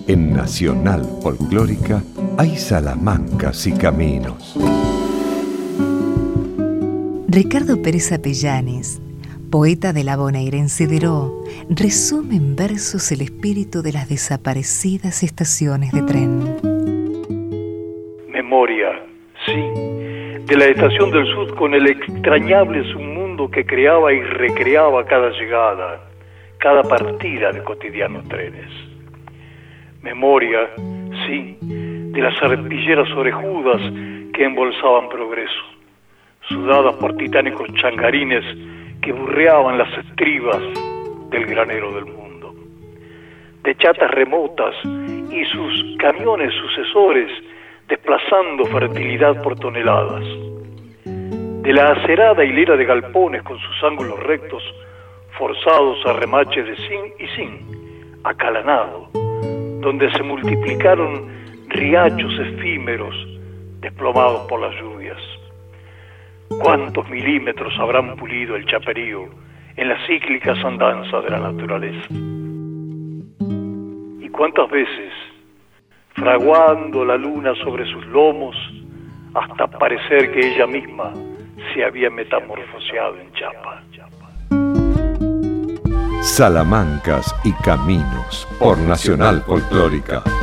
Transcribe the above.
En Nacional Folclórica hay salamancas y caminos. Ricardo Pérez Apellanes, poeta de la bonaerense Deró, resume en versos el espíritu de las desaparecidas estaciones de tren. Memoria, sí, de la estación del sur con el extrañable submundo que creaba y recreaba cada llegada, cada partida de cotidianos trenes. Memoria, sí, de las arpilleras orejudas que embolsaban progreso, sudadas por titánicos changarines que burreaban las estribas del granero del mundo. De chatas remotas y sus camiones sucesores desplazando fertilidad por toneladas. De la acerada hilera de galpones con sus ángulos rectos forzados a remaches de zinc y zinc, acalanado, donde se multiplicaron riachos efímeros desplomados por las lluvias. ¿Cuántos milímetros habrán pulido el chaperío en las cíclicas andanzas de la naturaleza? ¿Y cuántas veces, fraguando la luna sobre sus lomos, hasta parecer que ella misma se había metamorfoseado en chapa? Salamancas y caminos por Nacional Folclórica.